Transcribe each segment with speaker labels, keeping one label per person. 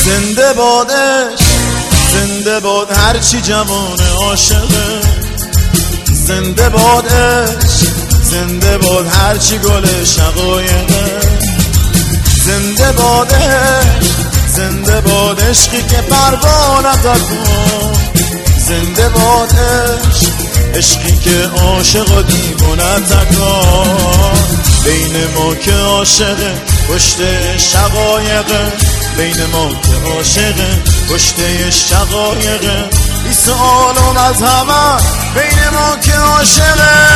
Speaker 1: زنده بادش، زنده باد هرچی جوان عاشقه. زنده بادش، زنده باد هرچی گل شقایقه. زنده بادش، زنده باد عشقی که پروانه تکن. زنده بادش، عشقی که عاشق و دیوانه تکن. بین ما که عاشقه پشت شقایقه. بین ما که عاشقه پشت شقایقه. بی سؤالم از همه بین ما که عاشقه.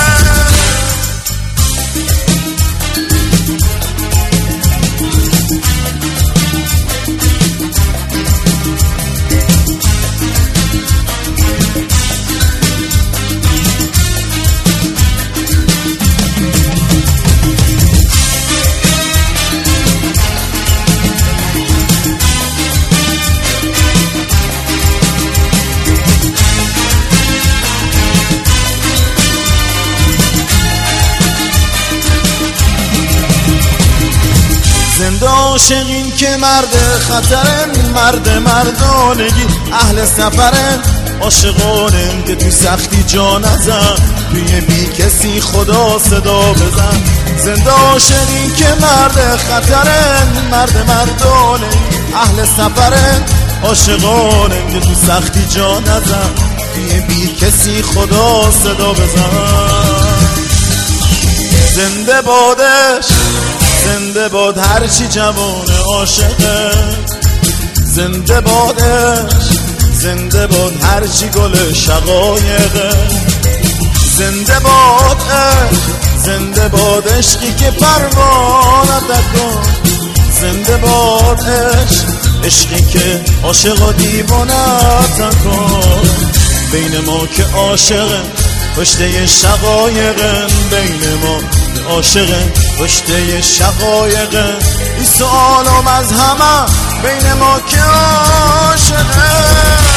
Speaker 1: زنده عاشقین که مرد خطرن، مرد مردانگی اهل سفرن. عاشقانن که تو سختی جا نزن، توی بی کسی خدا صدا بزن. زنده عاشقین که مرد خطرن، مرد مردانگی اهل سفرن. عاشقانن که تو سختی جا نزن، توی بی کسی خدا صدا بزن. زنده بادش، زنده باد هرچی جوان عاشقه. زنده بادش، زنده باد هرچی گل شقایقه. زنده بادش، زنده باد عشقی که پروانه تکن. زنده بادش، عشقی که عاشق و دیوانه تکن. بین ما که عاشقه پشت شقایقه. بین ما عاشقه پشت شقایقه. این سؤالم از همه بین ما که عاشقه.